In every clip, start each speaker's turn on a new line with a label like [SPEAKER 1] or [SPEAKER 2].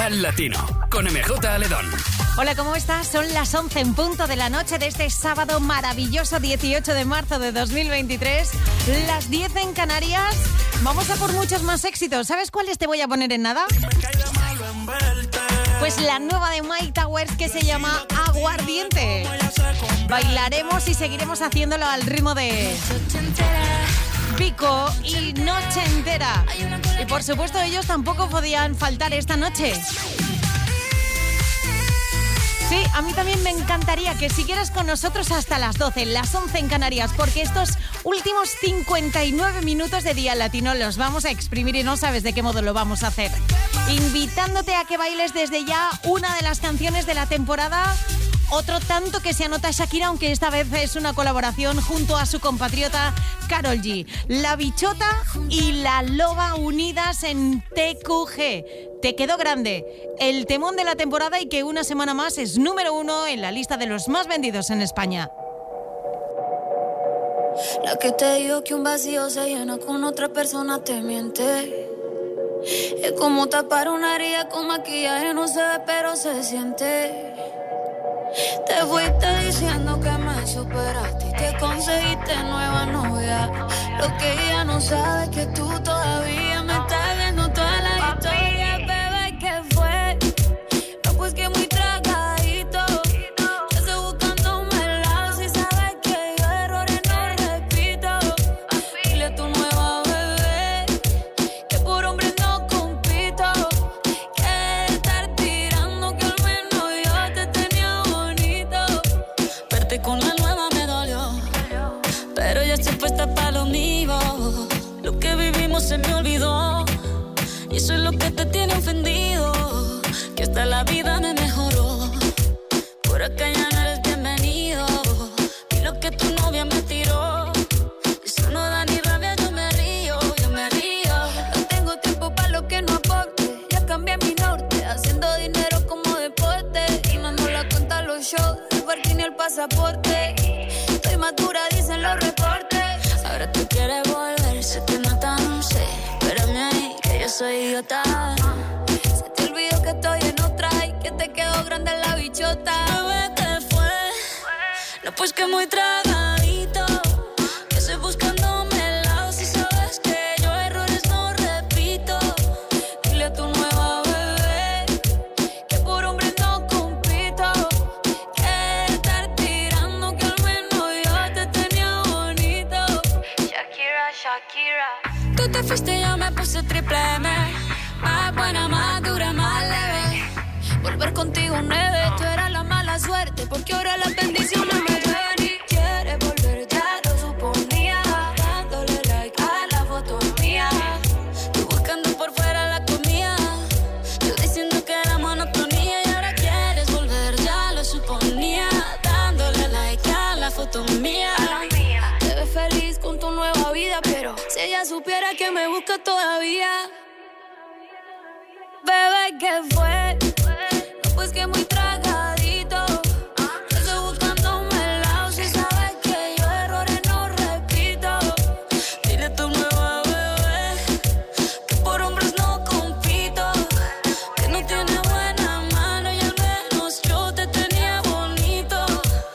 [SPEAKER 1] Dial Latino, con MJ Aledón.
[SPEAKER 2] Hola, ¿cómo estás? Son las 11 en punto de la noche de este sábado maravilloso 18 de marzo de 2023. Las 10 en Canarias. Vamos a por muchos más éxitos. ¿Sabes cuáles te voy a poner en nada? Pues la nueva de Mike Towers, que se llama Aguardiente. Bailaremos y seguiremos haciéndolo al ritmo de Pico y Noche Entera. Y por supuesto ellos tampoco podían faltar esta noche. Sí, a mí también me encantaría que siguieras con nosotros hasta las 12, las 11 en Canarias, porque estos últimos 59 minutos de Día Latino los vamos a exprimir y no sabes de qué modo lo vamos a hacer. Invitándote a que bailes desde ya una de las canciones de la temporada. Otro tanto que se anota Shakira, aunque esta vez es una colaboración junto a su compatriota Karol G. La Bichota y La Loba unidas en TQG. Te quedó grande. El temón de la temporada y que una semana más es número 1 en la lista de los más vendidos en España.
[SPEAKER 3] La que te digo que un vacío se llena con otra persona te miente. Es como tapar una herida con maquillaje, no se ve pero se siente. Te fuiste diciendo que me superaste y que conseguiste nueva novia. Lo que ella no sabe es que tú todavía me estás viendo toda la historia. Bebé, ¿qué fue? No, pues que muy tragadito. Yo estoy buscándome el lado. Si sabes que yo errores no repito. Dile a tu nueva bebé que por hombre no compito. Que estar tirando que al menos yo te tenía bonito. Verte con la nueva me dolió, pero ya estoy puesta para lo mío. Lo que vivimos se me olvidó y eso es lo que te tiene ofendido. Que hasta la vida me mejoró. Por acá ya no eres bienvenido. Y lo que tu novia me tiró, eso no da ni rabia, yo me río, yo me río. No tengo tiempo para lo que no aporte. Ya cambié mi norte, haciendo dinero como deporte. Y no la cuenta los shows, el parking y el pasaporte. Estoy madura, dicen los reportes. Ahora tú quieres volver, se te nota, no sé. Espérame ahí, que yo soy idiota. Se te olvidó que estoy en otra y que te quedó grande la bichota. Bebé, ¿qué fue? No, pues que muy tragadito. Que estoy buscándome el lado. Si sabes que yo errores no repito. Dile a tu nueva bebé que por hombre no compito. Que estar tirando que al menos yo te tenía bonito. Shakira, Shakira. Tú te fuiste, yo me puse triple M. Más buena, más dura, más leve. Volver contigo nueve. Tú eras la mala suerte, porque ahora las bendiciones me llueven. Y quieres volver, ya lo suponía. Dándole like a la foto mía. Tú buscando por fuera la comida. Yo diciendo que era monotonía. Y ahora quieres volver, ya lo suponía. Dándole like a la foto mía. Te ves feliz con tu nueva vida, pero si ella supiera que me busca todavía. Bebé, ¿qué fue? No, pues que muy tragadito. Yo estoy buscándome el lado. Si sabes que yo errores no repito. Dile a tu nueva bebé que por hombres no compito. Que no tiene buena mano y al menos yo te tenía bonito.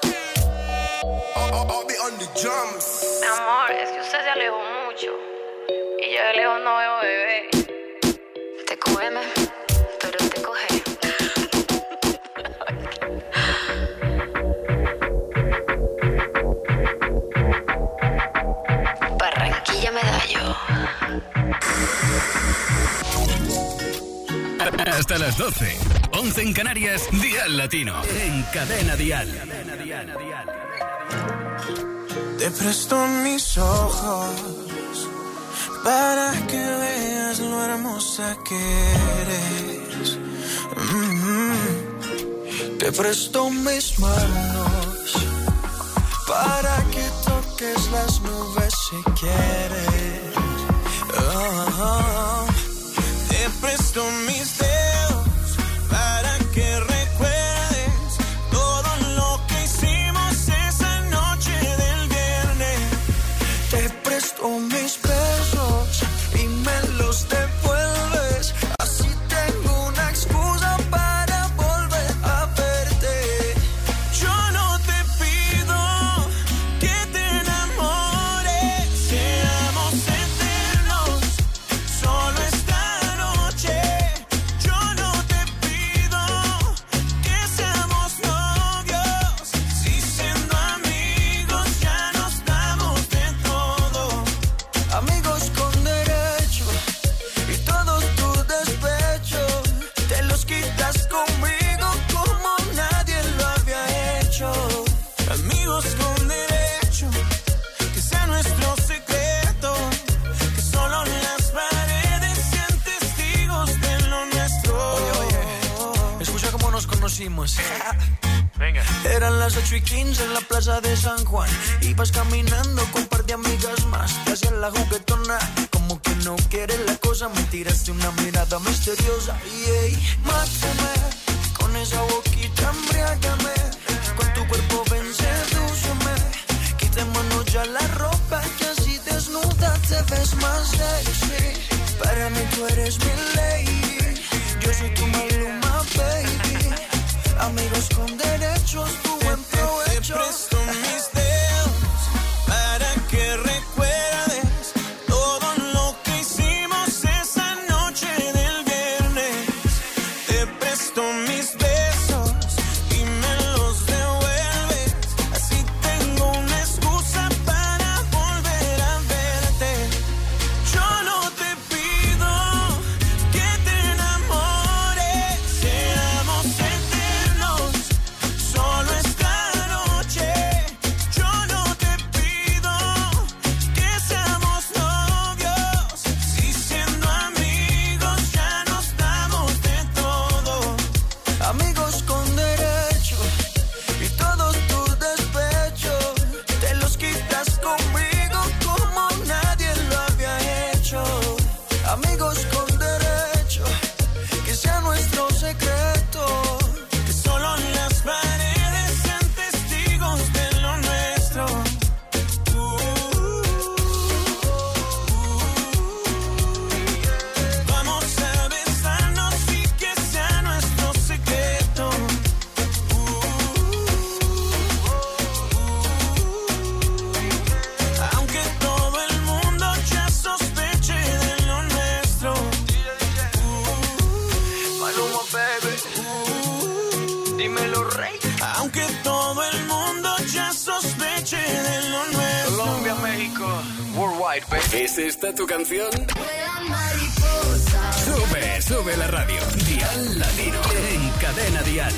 [SPEAKER 4] Mi amor, es que usted se alejó mucho y yo de lejos no veo bebé. Te cógeme, pero te coge. Barranquilla Medallo.
[SPEAKER 1] Hasta las 12, 11 en Canarias, Dial Latino, en Cadena Dial.
[SPEAKER 5] Te presto mis ojos para que veas lo hermosa que eres. Te presto mis manos para que toques las nubes si quieres. Te presto mis dedos para que recuerdes todo lo que hicimos esa noche del viernes. Te presto mis besos y me los devuelves. Así tengo una excusa
[SPEAKER 6] hicimos.
[SPEAKER 7] Venga.
[SPEAKER 6] Eran las 8:15 en la plaza de San Juan. Ibas caminando con un par de amigas más. Te hacías la juguetona, como que no quieres la cosa. Me tiraste una mirada misteriosa. Mátame, con esa boquita embriágame. Con tu cuerpo ven, sedúceme. Quitémonos ya la ropa, que así desnuda te ves más sexy. Para mí tú eres mi lady. Yo soy tu Maluma, baby. Amigos con derechos, tu buen provecho.
[SPEAKER 5] Te presto mis dedos para que recuerdes todo lo que hicimos esa noche del viernes. Te presto mis besos y me los devuelves. Así tengo una excusa para volver a verte. Yo no te pido que te enamores, seamos eternos, solo esta noche. Yo no te pido que seamos novios, si siendo amigos ya nos damos de todo.
[SPEAKER 6] Amigos con derecho y todos tus despechos te los quitas conmigo como nadie lo había hecho. Amigos con derecho, que sea nuestro secreto.
[SPEAKER 5] Que solo las paredes sean testigos de lo nuestro. Vamos a besarnos y que sea nuestro secreto. Aunque todo el mundo ya sospeche de lo nuestro.
[SPEAKER 6] Maluma, baby. Dímelo, rey.
[SPEAKER 5] Aunque todo el mundo ya sospeche de lo nuestro.
[SPEAKER 6] Colombia, México, worldwide, baby.
[SPEAKER 1] ¿Es esta tu canción?
[SPEAKER 3] Vuelan mariposas.
[SPEAKER 1] Sube, sube la radio. Dial Latino en Cadena Dial.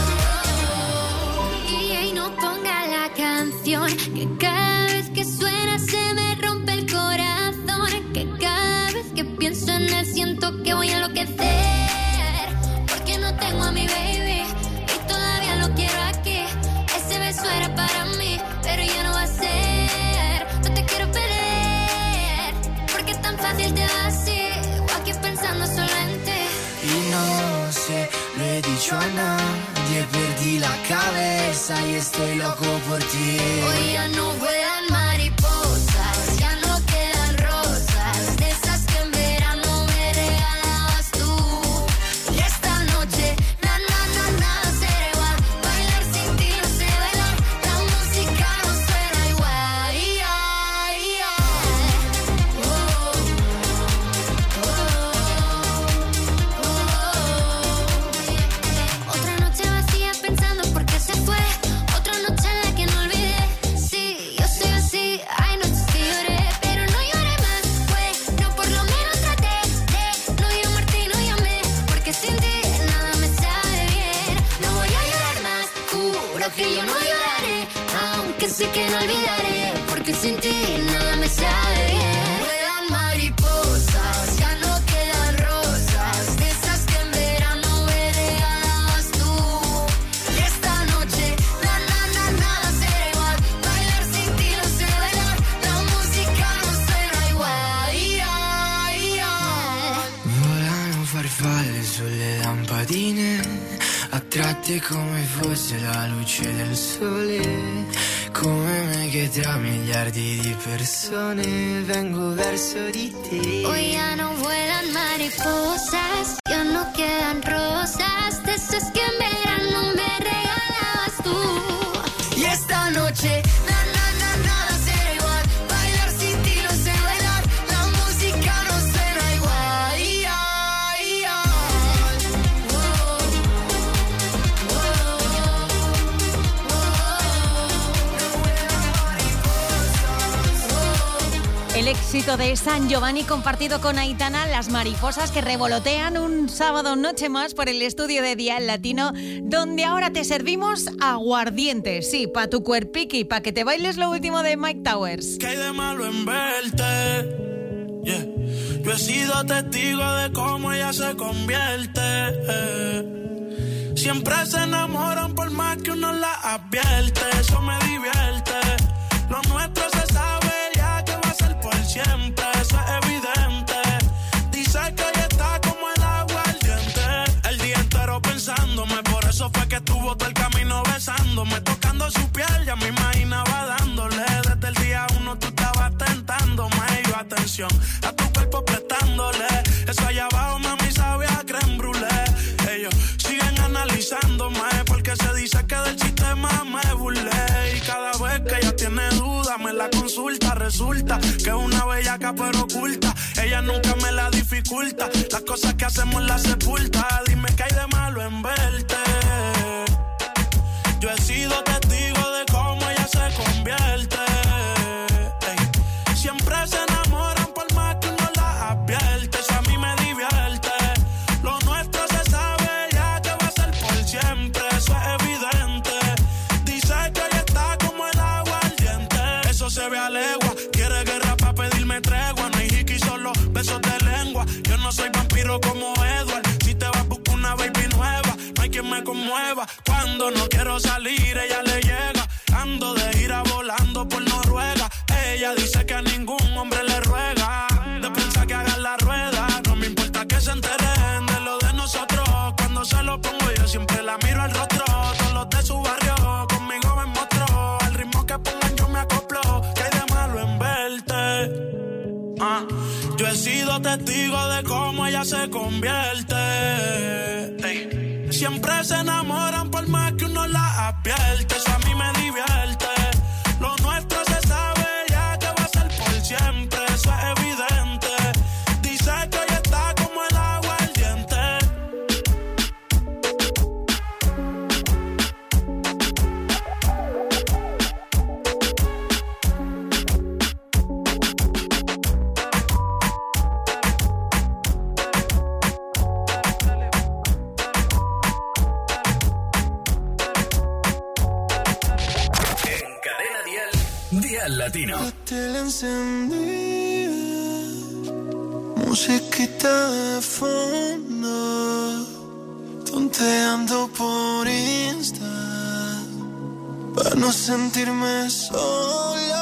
[SPEAKER 3] Y no ponga la canción, que cada vez que suena se me rompe el corazón. Que cada vez que pienso en él siento que voy a enloquecer. Porque no tengo a mi baby y todavía lo quiero aquí. Ese beso era para mí, pero ya no va a ser. No te quiero perder, porque es tan fácil te va así. O aquí pensando solo en ti.
[SPEAKER 6] Y no sé, lo he dicho a nadie, perdí la cabeza y estoy loco por ti.
[SPEAKER 3] Hoy ya no vuelan mariposas, ya no quedan rosas, de esas que en verano me regalabas tú. Y esta noche, nada será igual, bailar sin ti no sé bailar, la música no suena igual. Otra noche vacía pensando por qué se fue, otra noche en la que no olvidé. Sí, yo soy así, hay noches que lloré, pero no lloré más. Bueno, por lo menos traté de no llamarte y no llamé, porque sin ti nada me sabe bien. No voy a llorar más, juro que yo no lloraré, aunque sé que no olvidaré, porque sin ti nada me sabe bien. Vuelan mariposas, ya no quedan rosas, de esas que en verano me regalabas tú. Y esta noche, nada será igual, bailar sin ti no sé bailar, la música no suena igual.
[SPEAKER 6] Volano farfalle sulle lampadine, attratte come fosse la luce del sole. Come me che tra miliardi di persone vengo verso di te.
[SPEAKER 3] Hoy ya no vuelan mariposas, ya no quedan rosas, de esas que en verano me regalabas tú. Y esta noche, nada será igual, bailar sin ti no sé bailar, la música no suena igual.
[SPEAKER 2] El éxito de San Giovanni compartido con Aitana, Las mariposas que revolotean un sábado noche más por el estudio de Dial Latino, donde ahora te servimos aguardiente, sí, pa' tu cuerpiqui, pa' que te bailes lo último de Mike Towers.
[SPEAKER 5] ¿Qué hay de malo en verte? Yeah. Yo he sido testigo de cómo ella se convierte. Siempre se enamoran por más que uno la advierte. Eso me divierte. Lo nuestro se sabe ya que va a ser por siempre. Eso es evidente. Dice que ella está como el agua al diente. El día entero pensándome. Por eso fue que estuvo todo el camino besándome. Tocando su piel, ya me imaginaba dándole. Desde el día uno tú estabas tentándome. Y yo, atención, a tu cuerpo prestándole. Eso allá abajo, mami, sabía a crème brûlée. Ellos siguen analizándome porque se dice que del sistema me burlé. Y cada vez que ella tiene duda me la consulta. Resulta que es una bellaca pero oculta. Ella nunca me la dificulta. Las cosas que hacemos las sepulta. Dime qué hay de malo en verte. Yo he sido testigo de cómo ella se convierte. Ey. Siempre se enamoran por más que uno la advierte. Eso a mí me divierte. Lo nuestro se sabe ya que va a ser por siempre. Eso es evidente. Dice que ella está como el agua al diente. Eso se ve a legua. Quiere guerra para pedirme tregua. No hay hiki, solo besos de lengua. Yo no soy vampiro como Edward. Si te vas a buscar una baby nueva, no hay quien me conmueva. Cuando no quiero salir, ella le llega. Ando de gira volando por Noruega. Ella dice que a ningún hombre le ruega. De pensar que hagan la rueda. No me importa que se enteren de lo de nosotros. Cuando se lo pongo yo siempre la miro al rostro. Todos los de su barrio conmigo me mostró. Al ritmo que pongan yo me acoplo. ¿Qué hay de malo en verte? Yo he sido testigo de cómo ella se convierte. Ey. Siempre se enamoran por más que uno la advierte. Eso a mí me divierte. Lo nuestro se sabe ya que va a ser por siempre. Eso es evidente. Dice que ella está como el agua al diente.
[SPEAKER 1] Dial Latino.
[SPEAKER 6] La tele encendida, musiquita de fondo, tonteando por Insta, para no sentirme solo.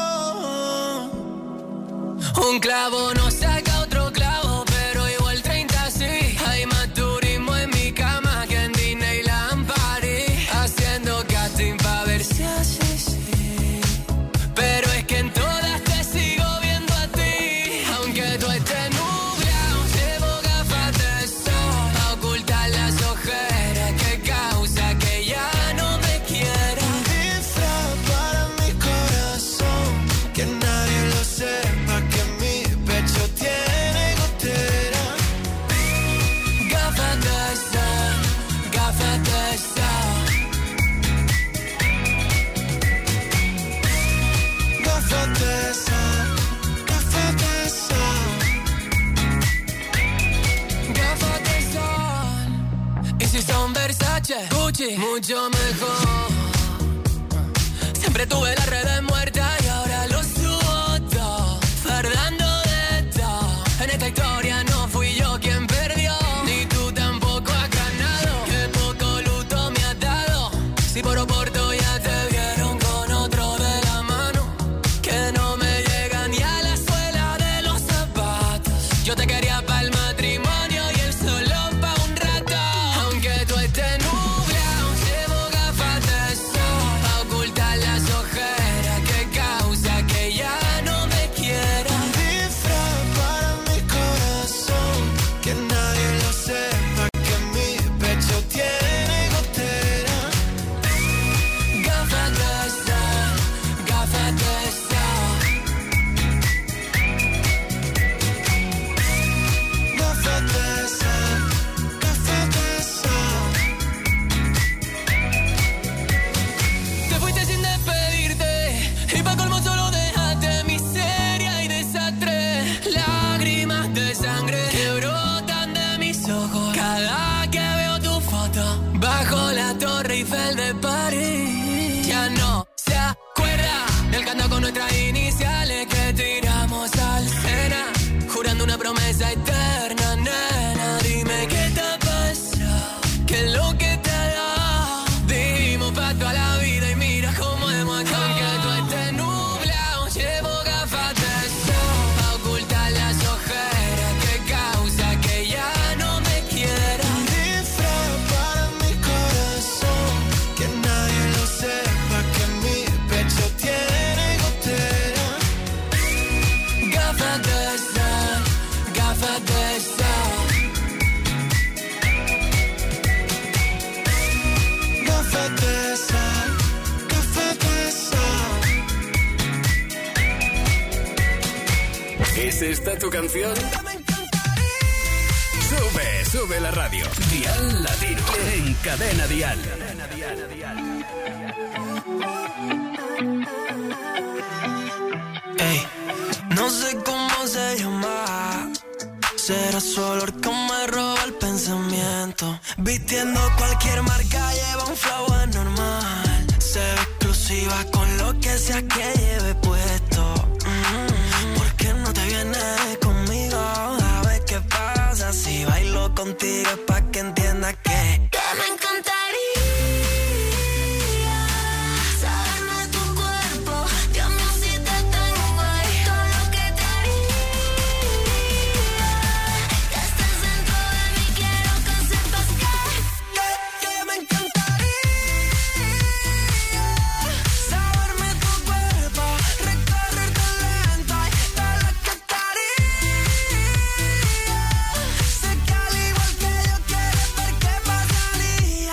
[SPEAKER 7] Un clavo no saca otro clavo, pero igual 30 sí. Hay más turismo en mi cama que en Disneyland París, haciendo casting pa' ver si así. Pero es que en todas te sigo viendo a ti. Aunque tú estés nublado, llevo gafas de sol a ocultar las ojeras que causa que ya no me quiera.
[SPEAKER 6] Un disfraz para mi corazón, que nadie lo sepa, que mi pecho tiene gotera.
[SPEAKER 7] Gafas de sol, gafas de sol.
[SPEAKER 6] Gafas de sol, gafas de sol.
[SPEAKER 7] Gafas de sol. Y si son Versace, Gucci, mucho mejor. Siempre tuve las redes muertas y ahora lo subo todo, fardando de todo. En esta historia no fui yo quien perdió, ni tú tampoco has ganado. Qué poco luto me has dado. Si por oporto ya te vieron con otro de la mano, que no me llega ni a la suela de los zapatos. Yo te quería para el matrimonio y él solo pa' un rato. Aunque tú estés nublado, llevo gafas de sol a ocultar las ojeras que causa que ya no me quiera.
[SPEAKER 6] Un disfraz para mi corazón, que nadie lo sepa, que mi pecho tiene gotera.
[SPEAKER 7] Gafas de sol, gafas de sol.
[SPEAKER 6] Gafas de sol, gafas de sol.
[SPEAKER 7] Te fuiste sin despedirte y pa' colmo solo dejaste miseria y desastre. Lágrimas de sangre que brotan de mis ojos cada que veo tu foto bajo la Torre Eiffel de París. Ya no se acuerda del canto con nuestras iniciales que tiramos al Sena, jurando una promesa eterna, nena. Dime qué te pasa, qué es lo que te da.
[SPEAKER 1] ¿Esta tu canción? Sube la radio. Dial Latino en Cadena Dial.
[SPEAKER 6] Ey, no sé cómo se llama. Será su olor que me roba el pensamiento. Vistiendo cualquier marca, lleva un flow anormal. Se ve exclusiva con lo que sea que lleve puesto. ¿Por qué no te vienes conmigo? A ver qué pasa si bailo contigo, es pa' que entiendas que
[SPEAKER 3] me encantaría saberme tu cuerpo. Dios mío, si te tengo ahí, todo lo que te haría. Que estés dentro de mí, quiero que sepas que me encantaría saberme tu cuerpo, recorrerte lento y todo lo que te haría. Sé que al igual que yo quieres ver qué pasaría.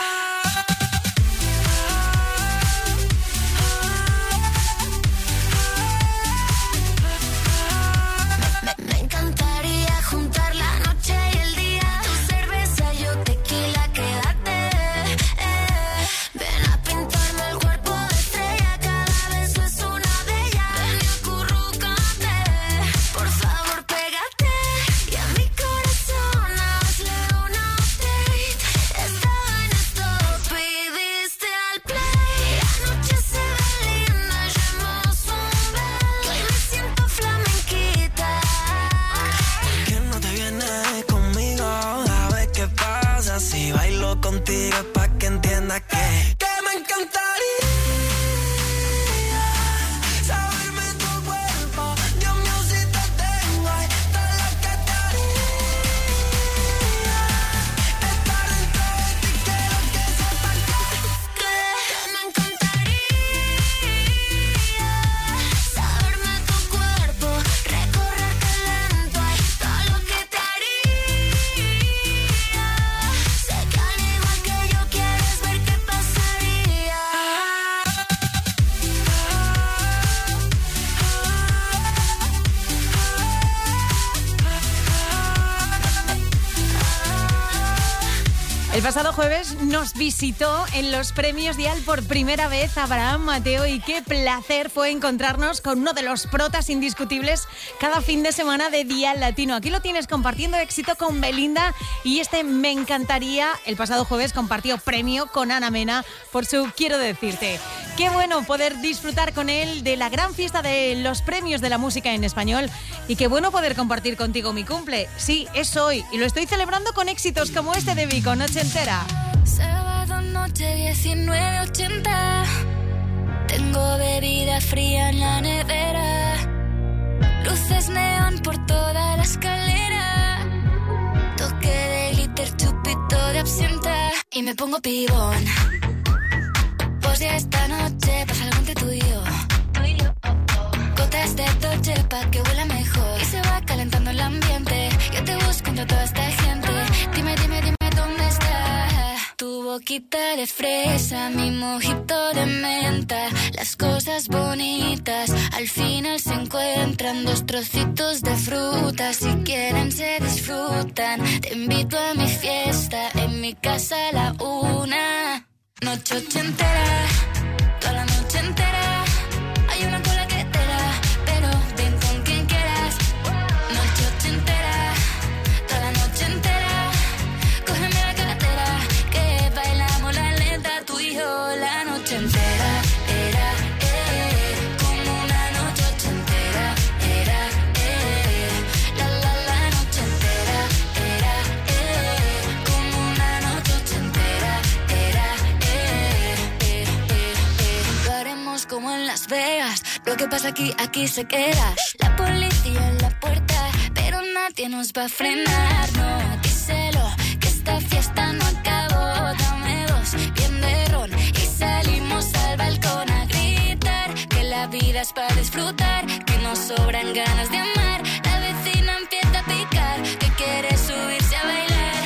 [SPEAKER 3] Me encantaría juntar la noche y el día. Tu cerveza, yo tequila, quédate. Ven a pintarme el cuerpo de estrella. Cada beso es una de ellas. Ven y acurrúcate. Por favor, pégate. Y a mi corazón hazle una update. Estaba en stop y diste al play. La noche se ve linda, llevamos un bel. Que hoy me siento flamenquita.
[SPEAKER 6] ¿Por qué no te vienes conmigo? A ver qué pasa si bailo contigo, es pa' que entiendas que me encantaría saberme tu cuerpo. Dios mío, si te tengo ahí, todo lo que te haría. Estar dentro de ti, quiero que sepas
[SPEAKER 3] Que me encantaría saberme tu cuerpo, recorrerte lento y todo lo que te haría. Sé que al igual que yo quieres ver qué pasaría.
[SPEAKER 2] El pasado jueves nos visitó en los premios Dial por primera vez Abraham Mateo y qué placer fue encontrarnos con uno de los protas indiscutibles cada fin de semana de Dial Latino. Aquí lo tienes compartiendo éxito con Belinda y Me encantaría. El pasado jueves compartió premio con Ana Mena por su Quiero decirte. Qué bueno poder disfrutar con él de la gran fiesta de los premios de la música en español y qué bueno poder compartir contigo mi cumple. Sí, es hoy y lo estoy celebrando con éxitos como este de Vico, Noche Entera.
[SPEAKER 3] Sábado noche 19:80. Tengo bebida fría en la nevera. Luces neón por toda la escalera. Toque de glitter, chupito de absenta. Y me pongo pibón. Pues ya esta noche pasa algo entre tú y yo. Gotas de Dolce pa' que huela mejor. Y se va calentando el ambiente. Yo te busco entre toda esta gente. Dime dónde está tu boquita de fresa, mi mojito de menta. Las cosas bonitas al final se encuentran. Dos trocitos de fruta, si quieren se disfrutan. Te invito a mi fiesta, en mi casa a la 1. Noche ochentera, toda la noche entera. Hay una cola que te da, pero ven con quien quieras. Noche ochentera, toda la noche entera. Cógeme la carretera, que bailamos la lenta, tú y yo. La noche entera, era, como una noche ochentera, era, la noche entera, era, como una noche ochentera, era, lo haremos como en Las Vegas, lo que pasa aquí se queda. La policía en la puerta, pero nadie nos va a frenar, no, díselo, que esta fiesta no acabó. Dame dos, bien de ron, y salimos al balcón a gritar, que la vida es para disfrutar, que nos sobran ganas de amar. La vecina empieza a picar, que quiere subirse a bailar,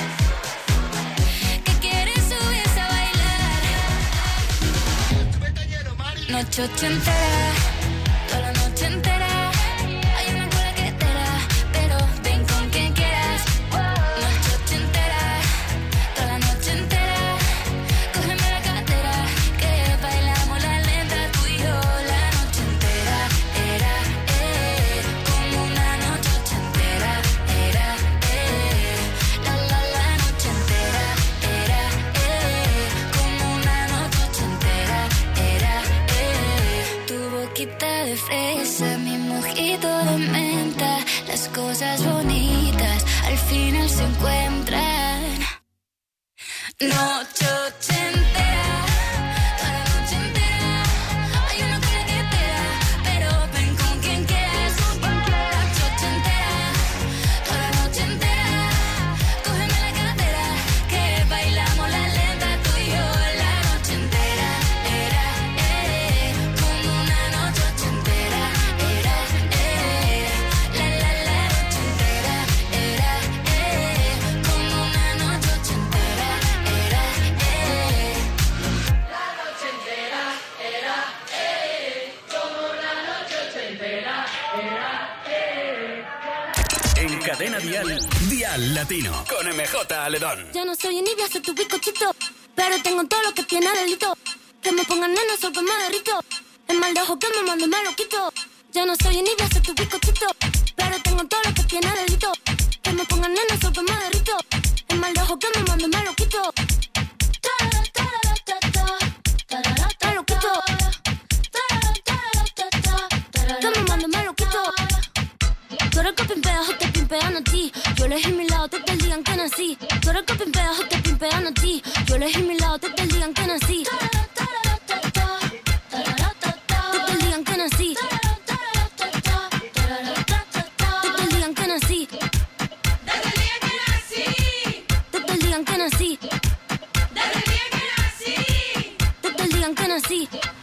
[SPEAKER 3] que quiere subirse a bailar. Noche ochentera, toda la noche entera. Hay una cola que noche ochentera, toda la noche entera. Hay uno que te espera, pero ven con quien quieras. Noche ochentera, toda la noche entera. Cógeme la cartera, que bailamos la lenta tú y yo. La noche entera era, como una noche ochentera. Era, la noche entera era, como una noche ochentera. Era, la noche entera era, como una noche ochentera. Era,
[SPEAKER 1] En Cadena Dial, Dial Latino, con MJ Aledón.
[SPEAKER 3] Ya no soy envidia, soy tu bizcochito, pero tengo todo lo que tiene delito. Que me pongan nena, sol que me derrito. El mal de ojo que me mando me lo quito. Ya no soy envidia, soy tu bizcochito, pero tengo todo lo que tiene delito. Que me pongan nena, sol que me derrito. El mal de ojo que me mando me lo quito. Me lo quito. Que me mando me lo quito. Tú eres el que pimpea, o te pimpean a ti. Yo elegí mi lado desde el día en que nací. Tú eres el que pimpea, o te pimpean a ti. Yo elegí mi lado desde el día en que nací. Desde el día en que nací. Desde el día en que nací. Desde el día en que nací. Desde el día en que nací.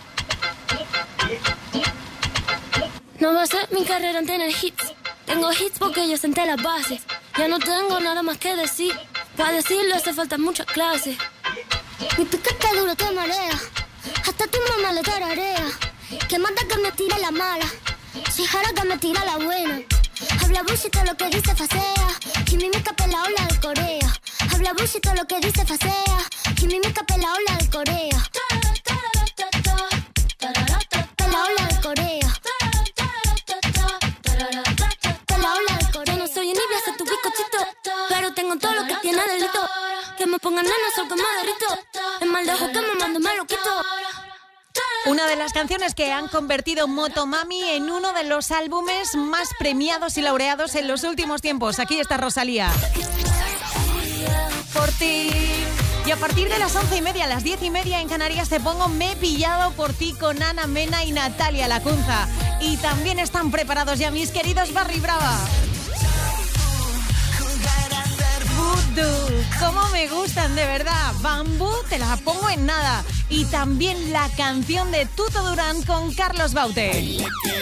[SPEAKER 3] No va a ser mi carrera en tener hits. Tengo hits porque yo senté las bases. Ya no tengo nada más que decir. Para decirlo hace falta muchas clases. Mi piquete duro te marea. Hasta tu mamá le tararea. Que manda que me tire la mala. Si jara que me tira la buena. Habla bullshit todo lo que dice facea. Y mi mica pela ola de Corea. Habla bullshit todo lo que dice facea. Y mi mica pela ola de Corea. Pela ola de Corea. Yo no soy envidia, soy tu bizcochito, pero tengo todo lo que tiene delito. Que me pongan nena, sol que me derrito. El mal de ojo que me mando me lo quito.
[SPEAKER 2] Una de las canciones que han convertido Motomami en uno de los álbumes más premiados y laureados en los últimos tiempos. Aquí está Rosalía. Por ti. Y a partir de las 11:30, a las 10:30 en Canarias te pongo Me he pillado por ti con Ana Mena y Natalia Lacunza. Y también están preparados ya mis queridos Barry Brava. Cómo me gustan, de verdad. Bambú, te la pongo en nada. Y también la canción de Tuto Durán con Carlos Baute.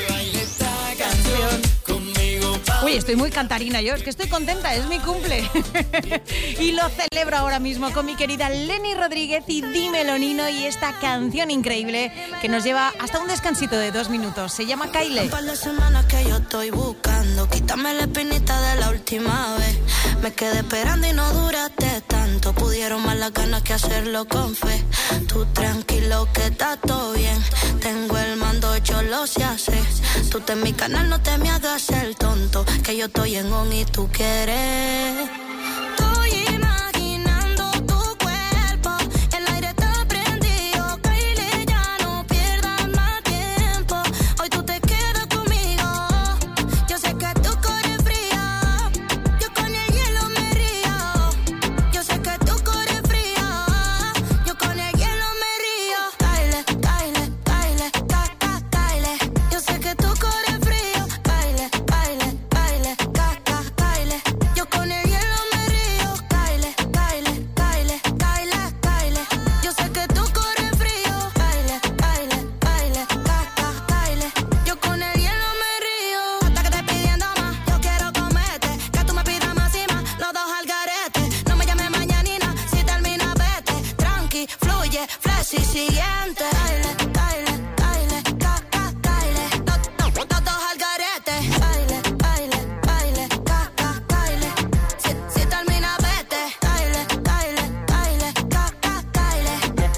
[SPEAKER 2] Uy, estoy muy cantarina yo, es que estoy contenta, es mi cumple. Y lo celebro ahora mismo con mi querida Lenny Rodríguez y Dímelo Nino y esta canción increíble que nos lleva hasta un descansito de 2 minutos. Se llama Kyle.
[SPEAKER 8] Un par de semanas que yo estoy buscando, quítame la espinita de la última vez. Me quedé esperando y no duraste tanto. Pudieron más las ganas que hacerlo con fe. Tú tranquilo que está todo bien. Tengo el mando, yo lo sé hacer. Tú estás en mi canal, no te me hagas el tonto. Que yo estoy en on y tú quieres. Estoy imaginando tu cuerpo. El aire está prendido. Kylie, ya no pierdas más tiempo. Hoy tú te quedas conmigo. Yo sé que tú corres frío. Yo con el hielo me río. Yo sé que tú corres frío. Yo con el hielo me río. Kylie, Kylie, Kylie, Kylie. Yo sé que tú corres frío. Kylie, Kylie, Kylie, Kylie. Yo con el hielo me río. Kylie, Kylie, Kylie, Kylie, Kylie. Yo sé que tú corres frío. Kylie, Kylie, Kylie, Kylie. Yo con el hielo me río. Hasta que estés pidiendo más, yo quiero comerte. Que tú me pidas más y más, los dos al garete. No me llames mañanina, si termina vete. Tranqui, fluye, flash y siguiente. Kylie, Kylie, Kylie, Kylie. Los dos al garete. Kylie, Kylie, Kylie, Kylie. Si termina vete. Kylie, Kylie, Kylie, Kylie.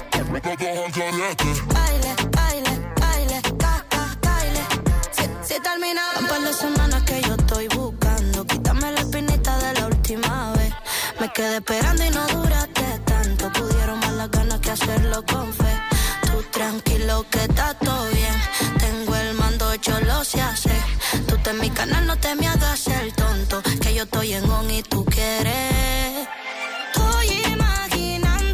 [SPEAKER 8] Kylie, Kylie, Kylie, Kylie. Si termina vete. Un par de semanas que yo estoy buscando, quítame la espinita de la última vez. Me quedé esperando y no duraste tanto. Pudieron más las ganas que hacerlo con fe. Tú tranquilo que está todo bien. Tengo el mando, yo lo sé hacer. Tú estás en mi canal, no te me hagas el tonto. Que yo estoy en on y tú quieres. Estoy imaginando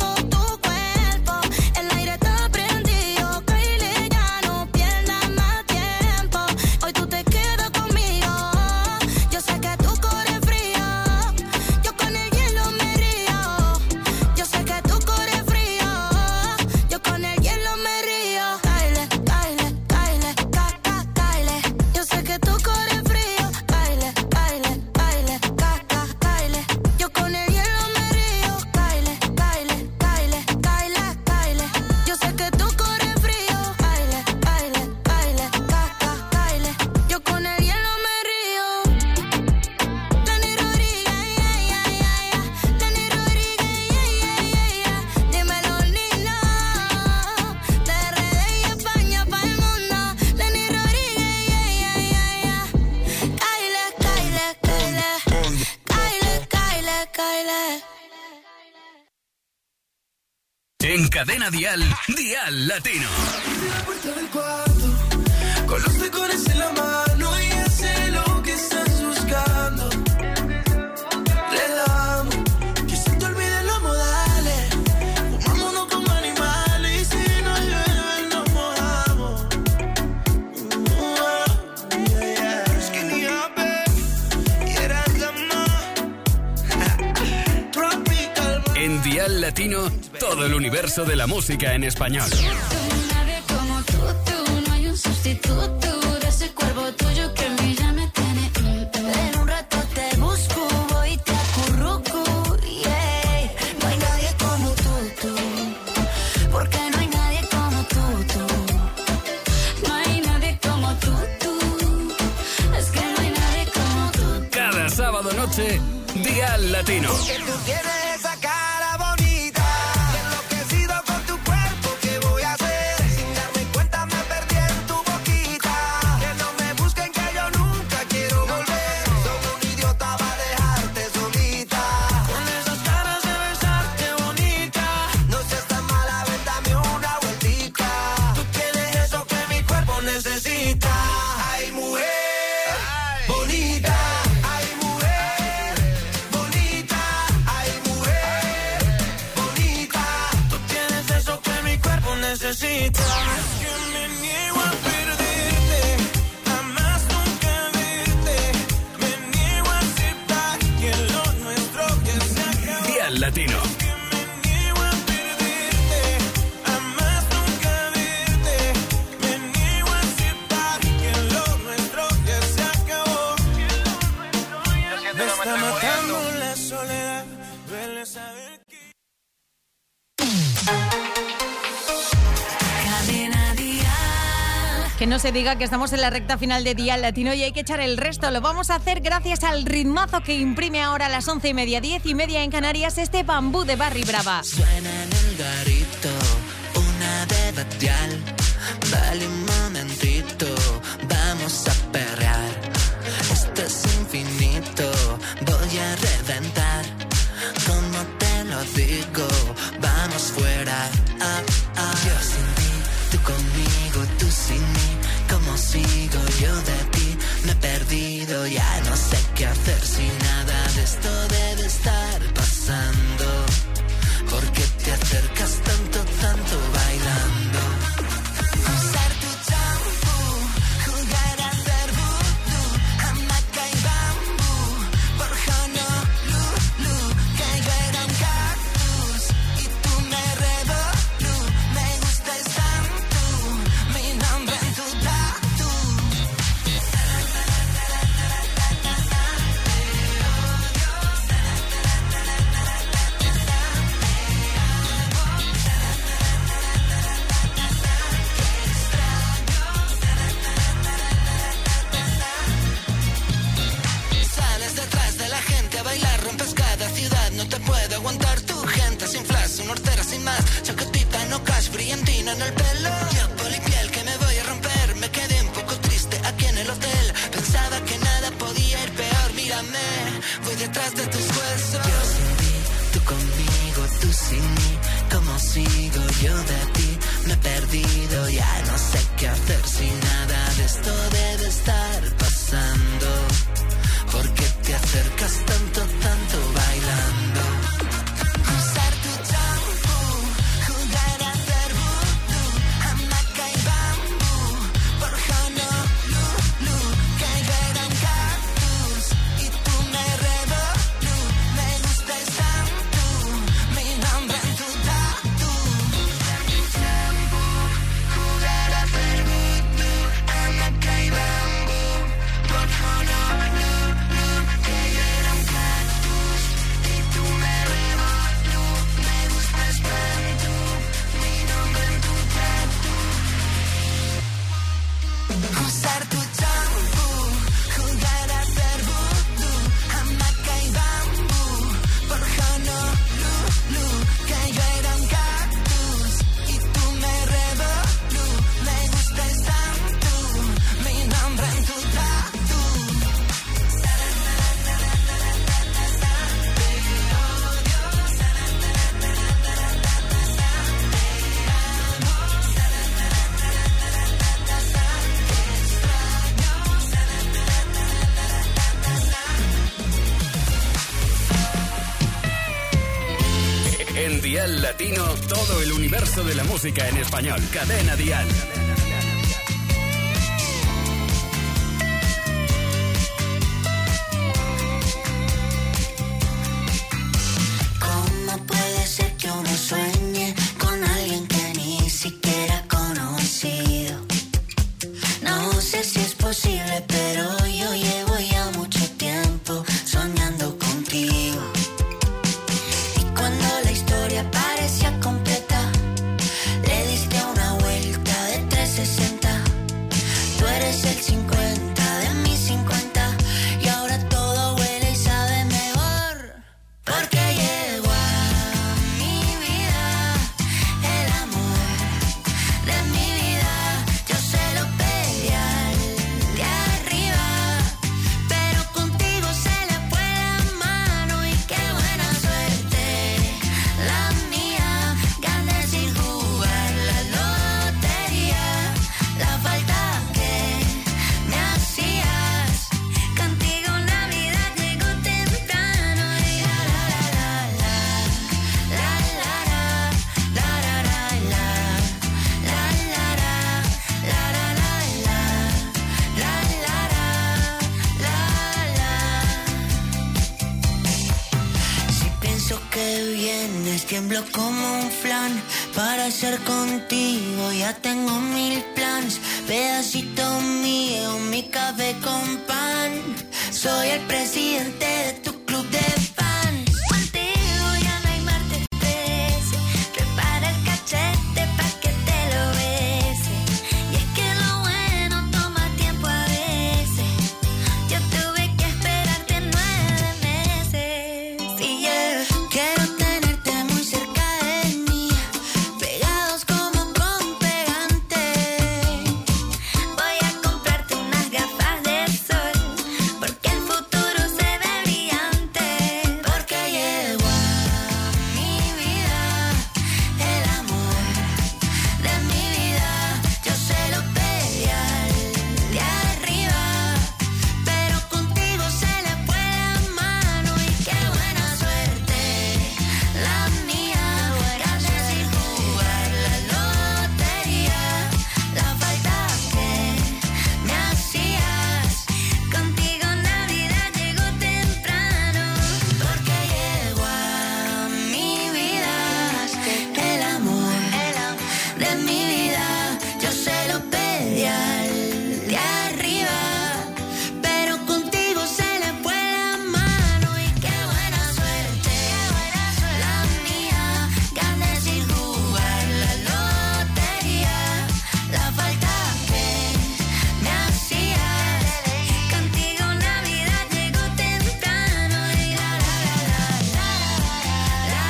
[SPEAKER 1] Cadena Dial, Dial Latino.
[SPEAKER 6] La puerta del cuarto, con los tacones en la mano y hace lo que estás buscando. Le damos, que se te olviden los modales. Fumámonos como animales y si no llueve nos mojamos. Es que ni a ver, y eras la más tropical.
[SPEAKER 1] En Dial Latino, todo el universo de la música en español.
[SPEAKER 3] Nadie como tú, no hay un sustituto de ese cuerpo tuyo que a mí ya me tiene. En un rato te busco, voy y te acurruco, yeah. No hay nadie como tú, porque no hay nadie como tú. No hay nadie como tú, es que no hay nadie como tú.
[SPEAKER 1] Cada sábado noche, Dial Latino.
[SPEAKER 6] Que tú tienes esa cara bonita, enloquecido con tu cuerpo, ¿qué voy a hacer? Sin darme cuenta me perdí en tu boquita. Que no me busquen que yo nunca quiero volver. Soy un idiota para dejarte solita. Con esas ganas de besarte bonita, no seas tan mala, ven dame una vueltica. Tú tienes eso que mi cuerpo necesita. Ay, mujer bonita. Ay, mujer bonita. Ay, mujer bonita. Tú tienes eso que mi cuerpo necesita. Es que me niego a perderte, jamás nunca verte. Me niego a aceptar que lo nuestro que se acabó.
[SPEAKER 1] Dial Latino.
[SPEAKER 6] Que me niego a perderte, jamás nunca verte. Me niego a aceptar que lo nuestro que se acabó. Me está matando la soledad, duele saber que...
[SPEAKER 3] Cadena Dial.
[SPEAKER 2] Que no se diga que estamos en la recta final de Dial Latino y hay que echar el resto. Lo vamos a hacer gracias al ritmazo que imprime ahora a las 11:30, 10:30 en Canarias, este Bambú de Barry Brava.
[SPEAKER 9] Suena en el garito, una de batial. Dale un momentito, vamos a perrear. Esto es infinito, voy a reventar. Como te lo digo, vamos fuera. Yo sin ti, tú conmigo, tú sin mí. ¿Cómo sigo yo de ti? Me he perdido, ya no sé qué hacer si nada de esto debe estar pasando. ¿Por qué te acercas tanto, tanto bailando? Usar tu champú, jugar a hacer vudú, hamaca y bambú, por Honolulu, que yo era un cactus y tú me revolú, me gustas tanto, mi nombre en tu tatu. Sales detrás de la gente a bailar, rompes cada ciudad, no te puede aguantar tu gente sin flash, una hortera sin más, chaquetita no cash, brillantina en el pelo. Yo polipiel que me voy a romper, me quedé un poco triste aquí en el hotel, pensaba que nada podía ir peor, mírame, voy detrás de tus huesos. Yo sin ti, tú conmigo, tú sin mí, ¿cómo sigo yo de ti? Me he perdido, ya no sé qué hacer si nada de esto debe estar pasando. ¿Por qué te acercas tanto, tanto bailando? Usar tu champú, jugar a hacer vudú, hamaca y bambú, por Honolulu, que yo era un cactus y tú me revolú, me gustas tanto, mi nombre en tu tatu. Usar tu champú, jugar a hacer vudú, hamaca y bambú, por Honolulu, que yo era un cactus
[SPEAKER 1] En Dial Latino, todo el universo de la música en español. Cadena Dial.
[SPEAKER 8] ¿Cómo puede ser que uno sueñe con alguien que ni siquiera ha conocido? No sé si es posible, pero yo llevo ya mucho tiempo soñando contigo. Y cuando la historia parecía completa, le diste una vuelta de 360. Tú eres el 50 de mis 50 y ahora todo huele y sabe mejor. Porque llegó a mi vida el amor de mi vida. Yo se lo pedí al de arriba, pero contigo se le fue la mano y qué buena suerte la mía. Gané sin jugar la lotería, la falta que me hacías. Contigo Navidad llegó temprano y la la la Si pienso que vienes, tiemblo como un flan. Para estar contigo ya tengo 1000 planes. Pedacito mío, mi café con pan. Soy el presidente de tu club de fans. Contigo ya no hay martes 13. Prepara el cachete pa' que te lo bese. Y es que lo bueno toma tiempo a veces. Yo tuve que esperarte 9 meses. Y quiero tenerte muy cerca de mí, pegados como con pegante. Voy a comprarte unas gafas de sol, porque el futuro se ve brillante. Porque llegó a mi vida el amor de mi vida. Yo se lo pedí al de arriba, pero contigo se le fue la mano y qué buena suerte la mía. Gané sin jugar la lotería, la falta que me hacías. Contigo Navidad llegó temprano, porque llegó a mi vida el amor de mi vida. Yo se lo pedí al de arriba, pero contigo se le fue la mano y qué buena suerte la mía. Gané sin jugar la lotería, la falta que me hacías. Contigo Navidad llegó temprano y la la la la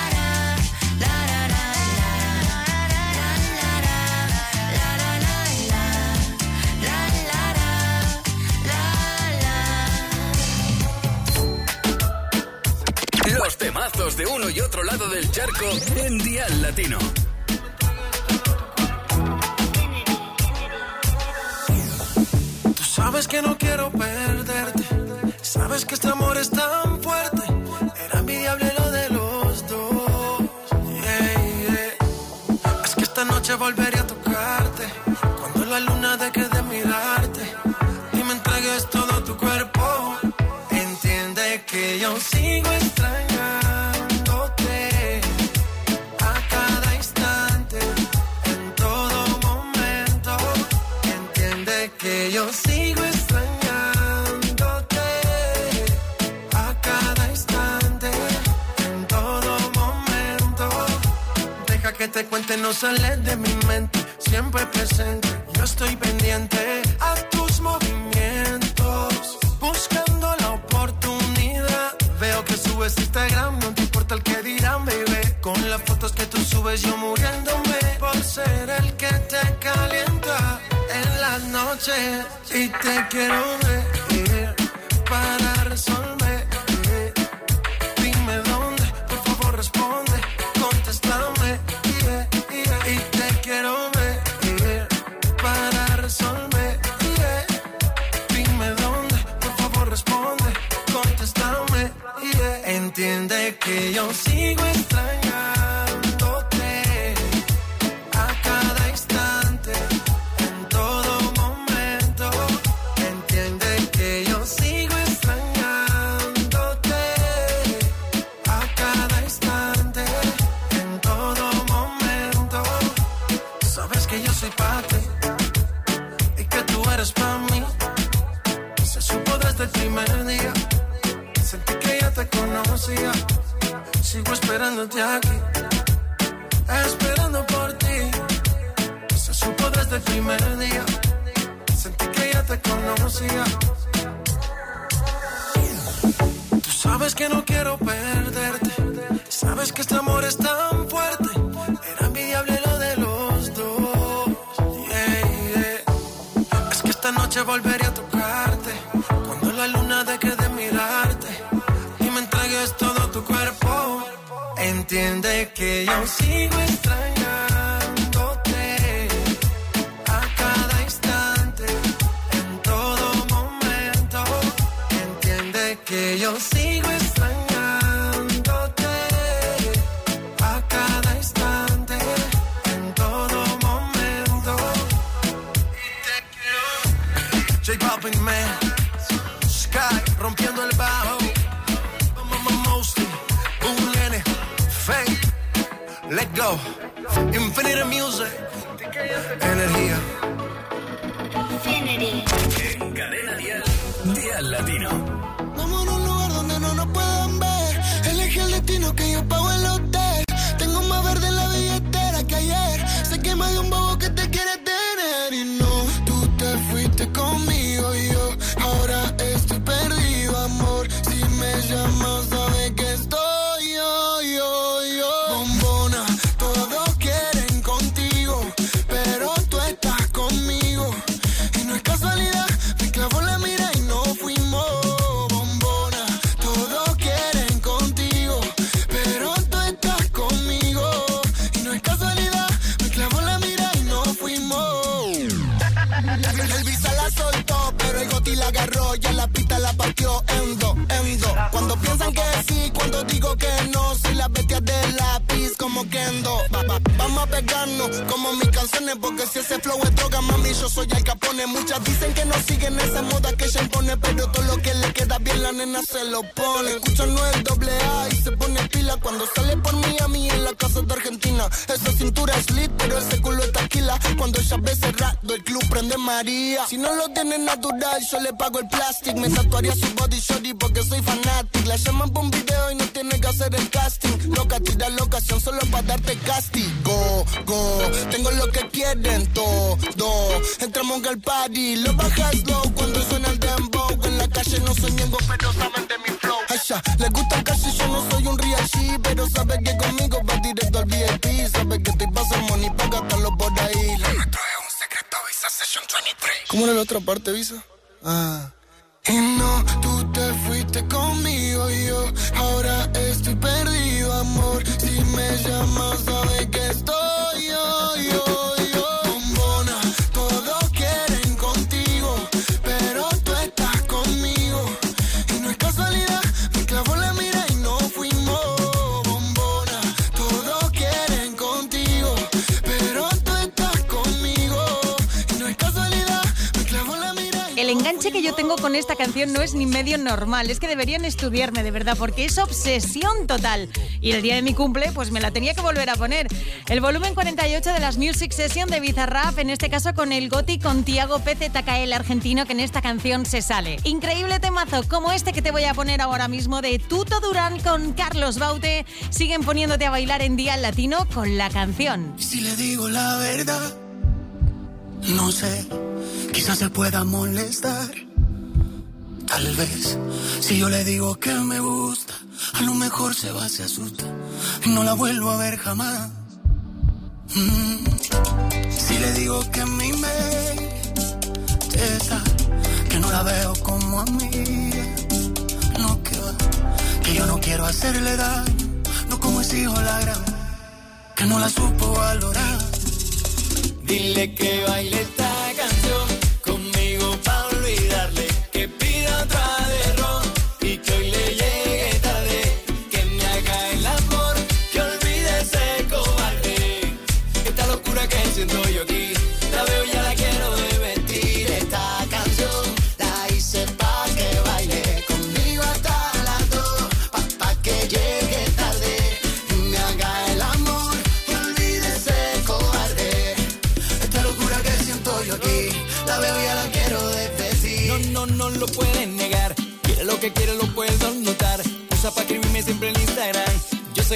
[SPEAKER 1] Los temazos de uno y otro lado del charco en Dial Latino.
[SPEAKER 6] Tú sabes que no quiero perderte. Sabes que este amor es tan fuerte. Era envidiable lo de los dos. Es que esta noche volveré a tocarte, cuando la luna deje de mirarte y me entregues todo tu cuerpo. Entiende que yo sigo extrañándote a cada instante, en todo momento. Entiende que yo sigo extrañándote a cada instante, en todo momento. Deja que te cuente, no sales de mi mente, siempre presente. Yo estoy pendiente a tus movimientos, buscando la oportunidad. Veo que subes Instagram, no te importa el que dirán, baby. Con las fotos que tú subes, yo muriéndome por ser el que te calienta en las noches. Y te quiero ver para resolver. Dime dónde, por favor responde, contéstame. Y te quiero ver para resolver. Dime dónde, por favor responde, contéstame. Entiende que yo sigo extrañando soy pa' ti y que tú eres pa' mí. Se supo desde el primer día, sentí que ya te conocía. Sigo esperándote aquí, esperando por ti. Se supo desde el primer día, sentí que ya te conocía. Tú sabes que no quiero perderte, sabes que este amor es tan fuerte. Era envidiable lo de los dos, yeah, yeah. Es que esta noche volveré a tocarte, cuando la luna deje de mirarte y me entregues todo tu cuerpo. Entiende que yo sigo extrañándote a cada instante, en todo momento. Entiende que yo sigo extrañándote a cada instante, en todo momento. J Balvin, man, Sky rompiendo el bajo, Mostly, un nene, Fake, let go, Infinity Music, energía.
[SPEAKER 1] En Cadena Dial, Dial Latino.
[SPEAKER 10] Vamos a un lugar donde no nos puedan ver. Elige el destino que yo pago el hotel. Tengo más verde en la billetera que ayer. Sé que más de un bobo que te quiere tener. Y no, tú te fuiste conmigo y yo ahora estoy perdido, amor. Si me llamas, sabes que estoy yo. Bombona, todos quieren contigo, pero tú estás conmigo. Y no es casualidad, me clavó la mira y no fuimos. Bombona, todos quieren contigo, pero tú estás conmigo. Y no es casualidad, me clavó la mira y no fuimos. El visa la soltó, pero el goti la agarró y en la pista la partió en dos. Cuando piensan que sí, cuando digo que no, soy la bestia del lápiz como Kendo. Vamos a pegarnos como mis canciones, porque si ese flow es droga, mami, yo soy Al Capone. Muchas dicen que no siguen esa moda que ella impone, pero todo lo que le queda bien la nena se lo pone. Escucha no es doble A y se pone pila cuando sale por Miami en la casa de Argentina. Esa cintura es lit, pero ese culo es taquila. Cuando ella ve cerrado, el club prende María. Si no lo tiene natural, yo le pago el plástico. Me tatuaría su body shorty porque soy fanático. La llaman por un video y no tiene que hacer el casting. Loca, tira la ocasión solo para darte castigo. Tengo lo que quieren todo. Entramos al party, lo bajas low cuando suena el dembow. En la calle no soy ñengo, pero saben de mi flow. Asha, le gusta casi, yo no soy un real G, pero sabe que conmigo va directo al VIP. Sabe que te pasa el money para gastarlo por ahí. Lo nuestro es un secreto, Visa Session 23. ¿Cómo era la otra parte, Visa? Y no, tú te fuiste conmigo y yo ahora estoy perdido, amor. Si me llamas, sabes que estoy yo. Bombona, todos quieren contigo, pero tú estás conmigo. Y no es casualidad, me clavó la mira y no fuimos. Bombona, todos quieren contigo, pero tú estás conmigo. Y no es casualidad, me clavó la mira y
[SPEAKER 2] El enganche que yo tengo con esta canción no es ni medio normal. Es que deberían estudiarme, de verdad, porque es obsesión total. Y el día de mi cumple, pues me la tenía que volver a poner. El volumen 48 de las Music Session de Bizarrap, en este caso con el Goti, con Tiago PZK, el argentino, que en esta canción se sale. Increíble temazo, como este que te voy a poner ahora mismo de Tuto Durán con Carlos Baute. Siguen poniéndote a bailar en Dial Latino con la canción.
[SPEAKER 10] si le digo la verdad, no sé, quizás se pueda molestar. Tal vez, si yo le digo que me gusta, a lo mejor se va, se asusta y no la vuelvo a ver jamás. Si le digo que mi mente está, que no la veo como amiga, no, que va, que yo no quiero hacerle daño, no como ese hijo la gran, que no la supo valorar.
[SPEAKER 7] Dile que baile esta canción conmigo pa' olvidarle, que pida otra de ron y que hoy le llegue tarde, que me haga el amor, que olvide ese cobarde. Esta locura que siento yo aquí, la veo ya la quiero de mentir. Esta canción la hice pa' que baile conmigo hasta las 2, pa' que llegue tarde y me haga el amor, que olvide ese cobarde. Esta locura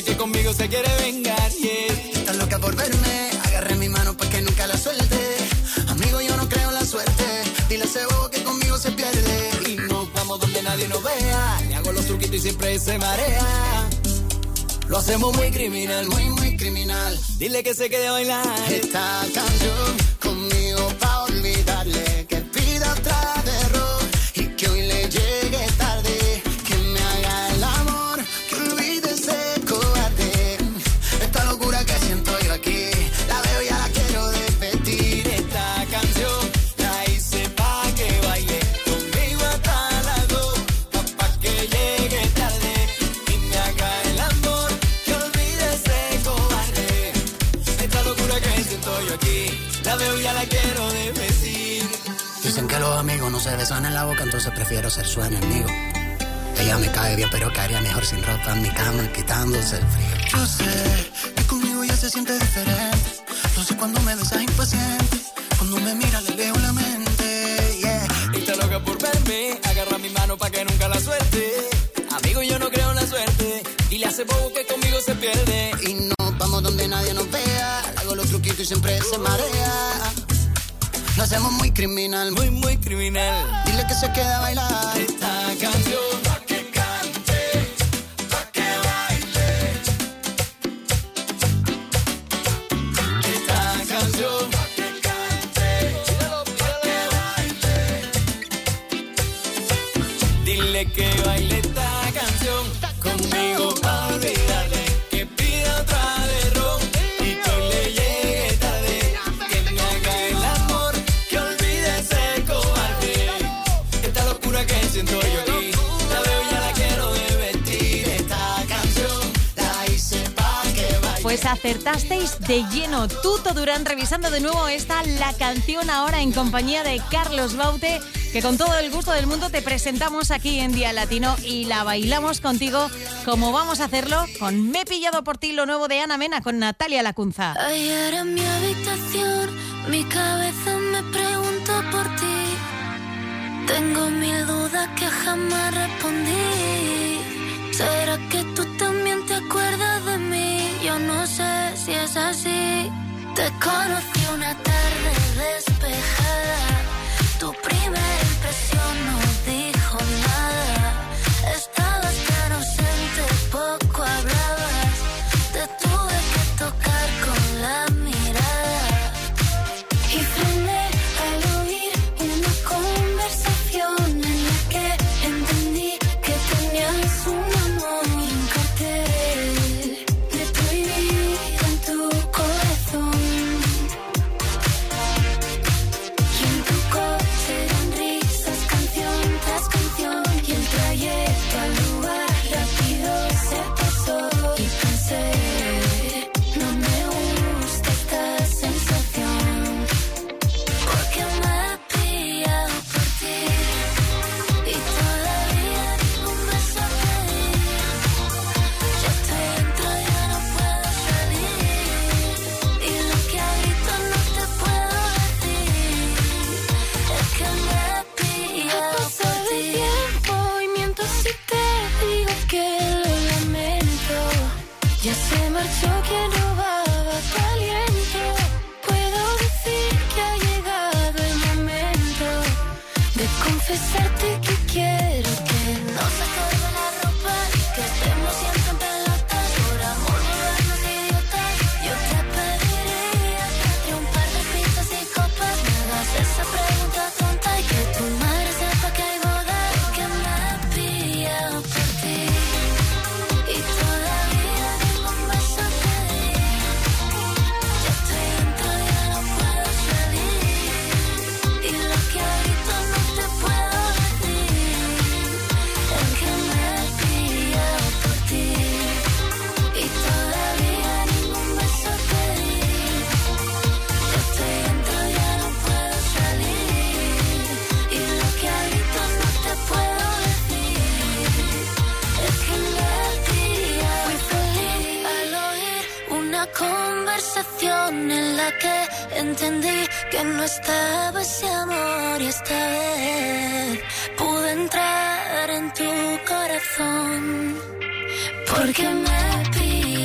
[SPEAKER 7] que conmigo se quiere vengar, yeah.
[SPEAKER 6] Estás loca por verme, agarré mi mano pa' que nunca la suelte. Amigo, yo no creo en la suerte, dile a ese bobo que conmigo se pierde.
[SPEAKER 7] Y nos vamos donde nadie nos vea, le hago los truquitos y siempre se marea. Lo hacemos muy criminal,
[SPEAKER 6] muy, muy criminal.
[SPEAKER 7] Dile que se quede a bailar
[SPEAKER 6] esta canción conmigo pa' olvidarle. Que pida otra de ron y que hoy le llegue tarde. Que me haga el amor, que olvide ese cobarde. Esta locura que siento yo aquí, la veo y ya la quiero desvestir.
[SPEAKER 7] Esta canción la hice pa' que baile conmigo hasta las 2, pa' que llegue tarde y me haga el amor, que olvide ese cobarde. Esta locura que siento yo aquí, la veo y ya la quiero desvestir.
[SPEAKER 6] Dicen que los amigos no se besan en la boca, entonces prefiero ser su enemigo. Ella me cae bien, pero caería mejor sin ropa en mi cama, quitándose el frío. Yo sé que conmigo ya se siente diferente. Yo sé cuando me besas impaciente, cuando me mira le leo la mente, yeah.
[SPEAKER 7] Está loca por verme, agarra mi mano pa' que nunca la suelte. Amigo, yo no creo en la suerte, dile a ese bobo que conmigo se pierde.
[SPEAKER 6] Y nos vamos donde nadie nos vea, hago los truquitos y siempre se marea. Lo hacemos muy criminal,
[SPEAKER 7] muy, muy criminal.
[SPEAKER 6] Dile que se quede a bailar
[SPEAKER 7] esta canción, pa' que cante, pa' que baile. Esta canción, pa' que cante, pa' que baile. Dile que baile esta canción conmigo pa' olvidarle. Que pida otra de ron y que hoy le llegue tarde. Que me haga el amor, que olvide ese cobarde. Esta locura que siento yo aquí, la veo y ya la quiero desvestir. Esta canción la hice pa' que baile.
[SPEAKER 2] Pues acertasteis de lleno. Tuto Durán revisando de nuevo la canción ahora en compañía de Carlos Baute, que con todo el gusto del mundo te presentamos aquí en Día Latino y la bailamos contigo, como vamos a hacerlo con Me he pillado por ti, lo nuevo de Ana Mena con Natalia Lacunza.
[SPEAKER 3] Ayer en mi habitación, mi cabeza me preguntó por ti. Tengo mil dudas que jamás respondí. ¿Será que tú también te acuerdas de mí? Yo no sé si es así. Te conocí una tarde despejada. Tu primera impresión no dijo nada. Estabas tan ausente, poco hablabas. Te tuve que tocar con la mirada. Y frené al oír una conversación en la que entendí que tenías un amor y un cartel de prohibido en tu corazón. Y en tu coche eran risas, canción tras canción. Y el trayecto al lugar rápido se pasó. Y pensé, no me gusta esta sensación, porque me he pillado por ti. Y todavía ningún beso te di. Ya estoy dentro, ya no puedo salir. Y lo que a gritos no te puedo decir es que me he pillado por ti. El tiempo y miento si te digo que lo lamento. Ya se marchó quien robaba tu aliento. Puedo decir que ha llegado el momento de confesarte que quiero que no se acabe la ropa y que estemos siempre en pelotas. Por amor volvernos idiotas. Yo te pediría que entre un par de pizzas y copas me hagas esa pregunta tonta y que tu madre sepa que hay boda. Que me he pillado por ti. Y todavía ningún beso te di. Ya estoy dentro, ya no puedo salir. Y lo que a gritos no te puedo decir es que me he pillado por ti. Y todavía ningún beso te di. Ya estoy dentro, ya no puedo salir. Y lo que a gritos no te puedo decir es que me he pillado. Fui feliz al oír una conversación en la que entendí que no estaba ese amor y esta vez pude entrar en tu corazón, porque me he pillado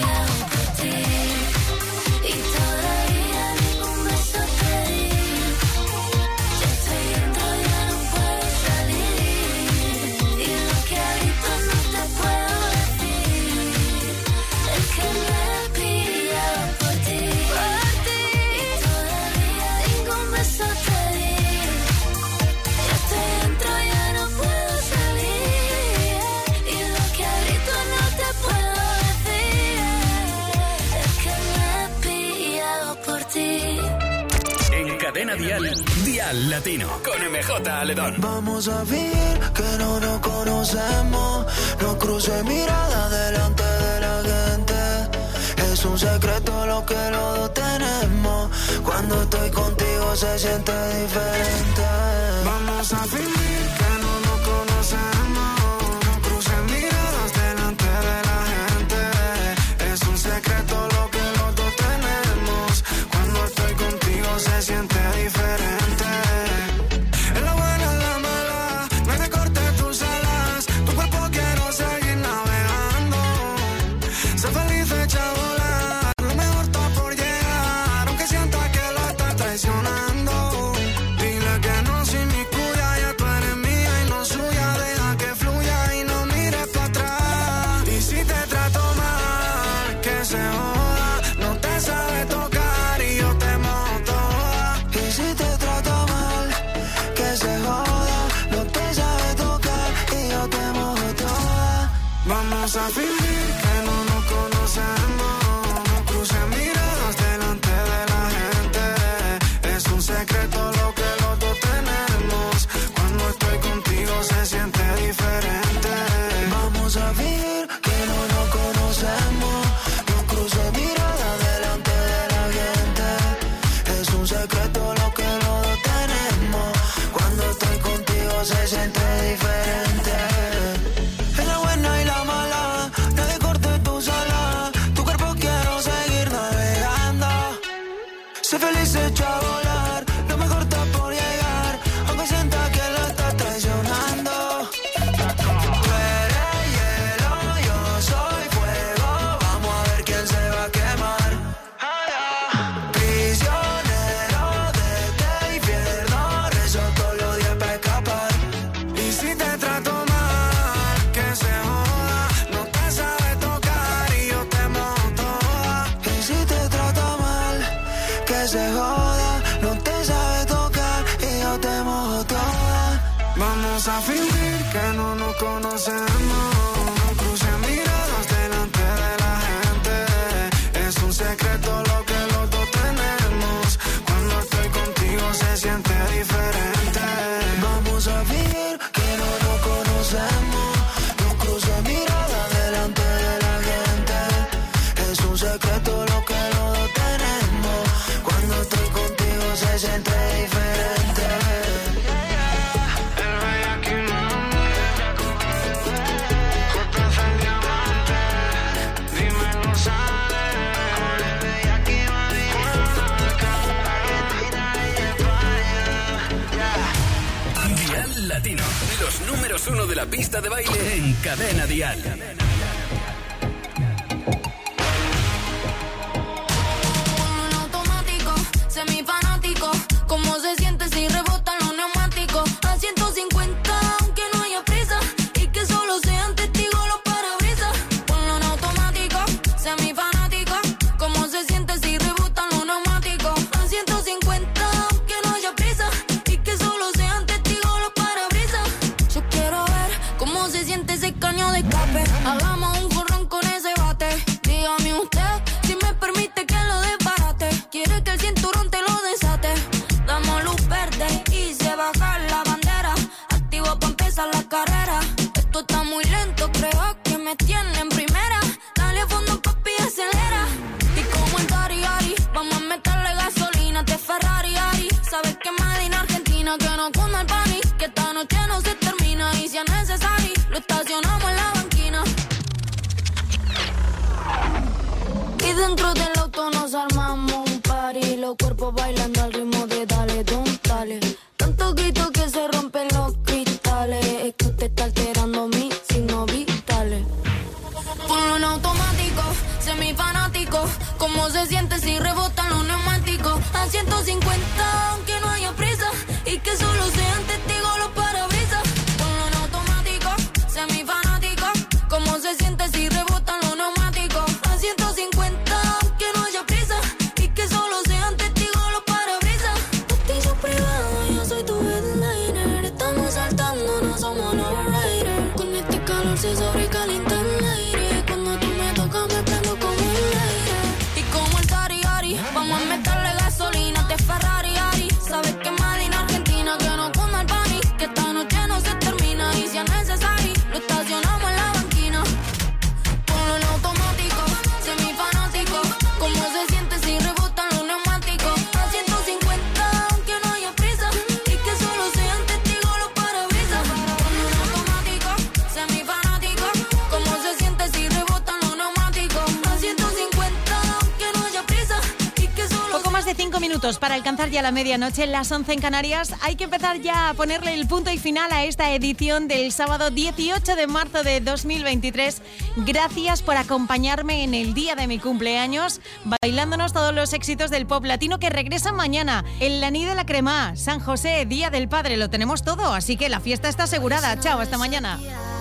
[SPEAKER 1] Cadena Dial, Dial Latino, con MJ Aledón.
[SPEAKER 6] Vamos a fingir que no nos conocemos. No cruce mirada delante de la gente. Es un secreto lo que los dos tenemos. Cuando estoy contigo se siente diferente. Vamos a fingir que no nos conocemos. No cruce miradas delante de la gente. Es un secreto lo que los dos tenemos. Cuando estoy contigo se siente diferente. En la buena, en la mala, no te cortes tus alas. Tu cuerpo quiero seguir navegando. Sé feliz, echa a volar. Lo mejor está por llegar, aunque sienta que la estás traicionando. Dile que no sin mi cuya, ya tú eres mía y no suya. Deja que fluya y no mires para atrás. Y si te trato mal, que se joda. No te sabe tocar y yo te mojo toda. Y si te trato mal, que se joda. No te sabe tocar y yo te mojo toda. Vamos a fingir que no nos conocemos. No cruces miradas delante de la gente. Es un secreto lo que los dos tenemos. Cuando estoy contigo se siente diferente. Vamos a fingir que no nos conocemos. No cruces miradas delante de la gente. Es un secreto lo que los dos tenemos. Cuando estoy contigo se siente diferente. En la buena y la mala, nadie corte tus alas. Tu cuerpo quiero seguir navegando. Sé feliz, echa a volar. Lo mejor está por llegar, aunque sienta que la estás traicionando. Tú eres hielo, yo soy fuego. Vamos a ver quién se va a quemar. Prisionero de este infierno, rezo todos los días para escapar. Y si te trato mal, que se joda. No te sabe tocar y yo te mojo toda. Y si te trato mal, que se joda. No te sabe tocar y yo te mojo toda. Vamos a fingir que no nos conocemos. No cruces miradas delante de la gente. Es un secreto lo que los dos tenemos. Cuando estoy contigo se siente diferente. Vamos a fingir que no nos conocemos. No cruces miradas delante de la gente. Es un secreto lo que los dos tenemos. Cuando estoy contigo se siente diferente. El bellaquín, mami. Cortas el diamante. Dímelo, sale. El bellaquín, mami.
[SPEAKER 1] Dial Latino, los números 1 de la pista de baile en Cadena Dial.
[SPEAKER 3] En automático, semifanático. ¿Cómo se siente si rebotan los neumáticos? A 150, aunque no haya prisa. Y que solo sean testigos los parabrisas. Ponlo en automático, semifanático. ¿Cómo se siente si rebotan los neumáticos? A 150, aunque no haya prisa. Y que solo sean testigos los parabrisas. Yo quiero ver cómo se siente ese caño de escape. Hagamos un jorrón con ese bate. Dígame usted si me permite que lo desbarate. Quiere que el cinturón te lo desate. Damos luz verde y se baja la bandera. Activo pa' empezar la carrera. Esto está muy lento, creo que me tiene en primera. Dale a fondo, papi, acelera. Y como en Dari Ari, vamos a meterle gasolina. Te Ferrari Ari, sabes que Made in Argentina. Que no cunda el panic, que esta noche no se termina. Y si es necesario, lo estacionamos en la banquina. Y dentro del auto nos armamos un party. Los cuerpos bailando al ritmo de dale, don't dale. Tanto grito que se rompen los cristales. Es que usted está alterando mis signos vitales. Ponlo en automático, semifanático. ¿Cómo se siente si rebotan los neumáticos? A 150, aunque no haya prisa. Y que solo sean testigos los parabrisas. Ponlo en automático, semifanático. ¿Cómo se siente si rebotan los neumáticos? A 150, aunque no haya prisa. Y que solo sean testigos los parabrisas. Justicia privada, yo soy tu headliner. Estamos saltando, no somos los riders. Con este calor se sobrecalienta el aire. Cuando tú me tocas me prendo como el aire. Y como el Dari Ari, vamos a meterle gasolina. Te Ferrari Ari,
[SPEAKER 2] de 5 minutos para alcanzar ya la medianoche, las 11 en Canarias. Hay que empezar ya a ponerle el punto y final a esta edición del sábado 18 de marzo de 2023. Gracias por acompañarme en el día de mi cumpleaños, bailándonos todos los éxitos del pop latino que regresan mañana. El Laní de la Crema, San José, Día del Padre, lo tenemos todo, así que la fiesta está asegurada. Chao, hasta mañana.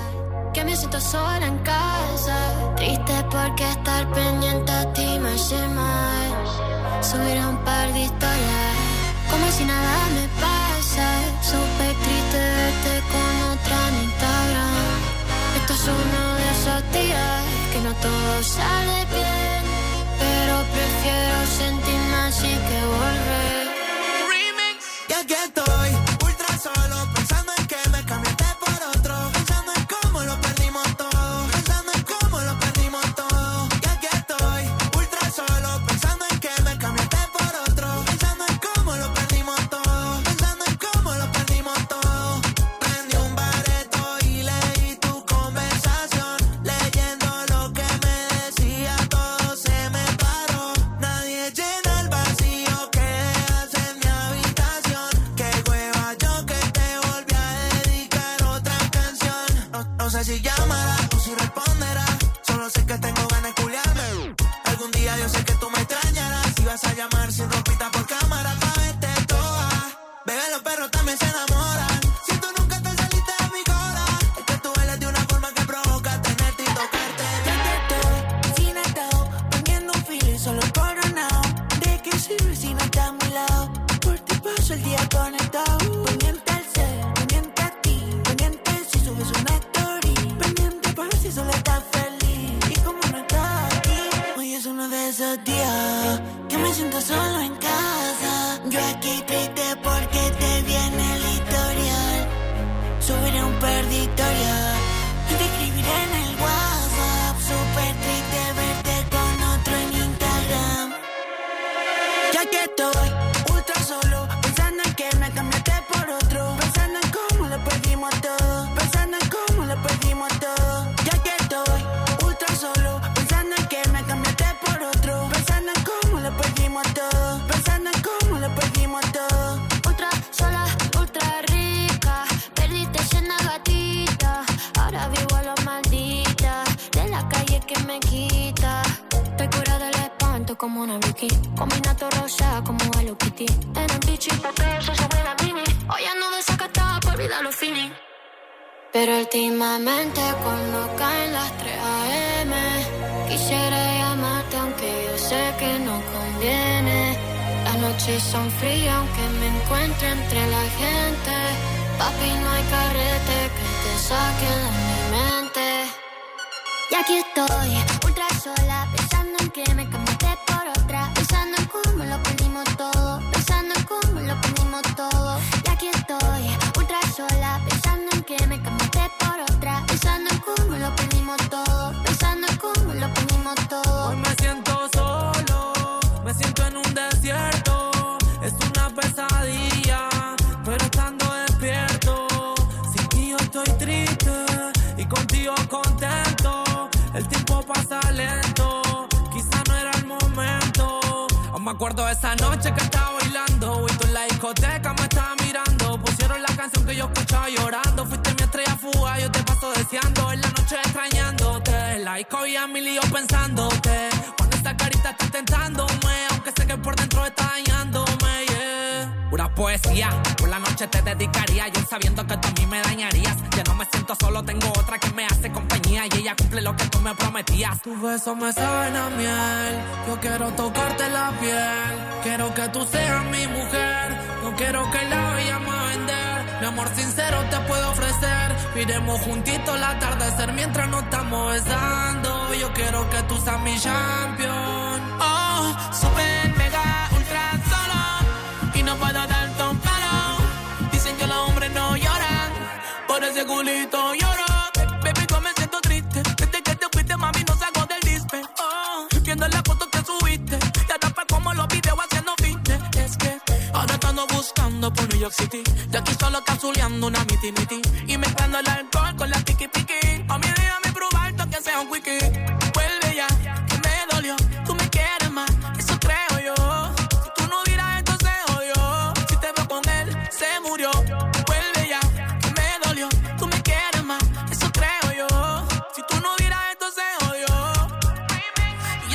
[SPEAKER 3] Que me siento sola en casa, triste porque estar pendiente a ti me hace mal. Subir un par de historias, como si nada me pasa. Súper triste verte con otra en Instagram. Esto es uno de esos días que no todo sale bien, pero prefiero sentirme así que volver.
[SPEAKER 6] Remix. Y aquí estoy, ultra solo, pensando en que me cambiaste por otro. Pensando en cómo lo perdimos todo. Pensando en cómo lo perdimos todo. Y aquí estoy, ultra solo, pensando en que me cambiaste por otro. Pensando en cómo lo perdimos todo. Pensando en cómo lo perdimos todo. Prendí un bareto y leí tu conversación. Leyendo lo que me decía, todo se me paró. Nadie llena el vacío que dejas en mi habitación. Qué hueva yo que te volví a dedicar otra canción. No sé si llamará o si responderá. Solo sé que tengo ganas de culiarme. Algún día yo sé que tú me extrañarás. Si vas a llamar sin ropita por cámara pa' verte toda. Bebé, los perros también se enamoran. Si tú nunca te saliste de mi cola, es que tú bailas de una forma que provoca tenerte y tocarte. Ya que estoy sin atado, poniendo un feeling solo coronado. ¿De qué sirve si no estás a mi lado? Por ti paso el día conectado. Pendiente al ser, pendiente a ti. Pendiente si subes una story. Pendiente por si solo estás feliz. Y como no estás aquí, hoy es uno de esos días que me siento solo en casa. Yo aquí triste porque te viene el historial. Subiré un par de historias y te escribiré en el WhatsApp. Súper triste verte con otro en Instagram. Ya que estoy ultra solo, pensando en que me cambiaste por otro. Pensando en cómo lo perdimos todo. Pensando en cómo lo perdimos todo. Ya que estoy ultra solo, pensando en que me cambiaste por otro. Pensando en cómo lo perdimos todo. Pensando en cómo lo perdimos todo.
[SPEAKER 3] Ultra sola, ultra rica, perdiste siendo gatita. Ahora vivo a lo maldita, de la calle que me quita. Estoy curada del espanto como una Vicky, combinato rosa como Hello Kitty. En el bichi papel se sube la mini. Hoy ando desacatada por olvidar los finis. Pero últimamente cuando caen las 3 AM quisiera llamarte aunque yo sé que no conviene. Las noches son frías aunque me encuentre entre la gente. Papi, no hay carrete que te saque de mi mente. Y aquí estoy, ultra sola, pensando en que me cambiaste por otra. Pensando en cómo lo perdimos todo. Pensando en cómo lo perdimos todo. Y aquí estoy, ultra sola, pensando en que me cambiaste por otra. Pensando en cómo lo perdimos todo. Pensando en cómo lo perdimos todo.
[SPEAKER 11] Hoy me siento solo, me siento en un desierto. Es una pesadilla, pero estando despierto. Sin ti yo estoy triste y contigo contento. El tiempo pasa lento, quizá no era el momento. Aún me acuerdo de esa noche que estaba bailando y tú en la discoteca me estabas mirando. Pusieron la canción que yo escuchaba llorando. Fuiste mi estrella fuga, yo te paso deseando. En la noche extrañándote, en la disco y a mi lío pensándote. Cuando esa carita está tentándome, aunque sé que por dentro está dañándome, yeah. Pura poesía, por la noche te dedicaría. Yo sabiendo que tú a mí me dañarías. Ya no me siento solo, tengo otra que me hace compañía. Y ella cumple lo que tú me prometías. Tus besos me saben a miel. Yo quiero tocarte la piel. Quiero que tú seas mi mujer. No quiero que la vayamos a vender. Mi amor sincero te puedo ofrecer. Iremos juntitos al atardecer mientras nos estamos besando. Yo quiero que tú seas mi champion.
[SPEAKER 12] Oh, super mega ultra solo y no puedo darte un palo. Dicen que los hombres no lloran, por ese culito lloro. Baby, yo me siento triste. Desde que te fuiste, mami, no salgo del dispe. Oh, viendo las fotos que subiste, te atrapa como los videos haciendo fitness. Es que ahora estando buscando por New York City. De aquí solo cazuleando una miti-miti y mezclando el alcohol con la tiki-piki. A mí déjame probar que sea un wiki.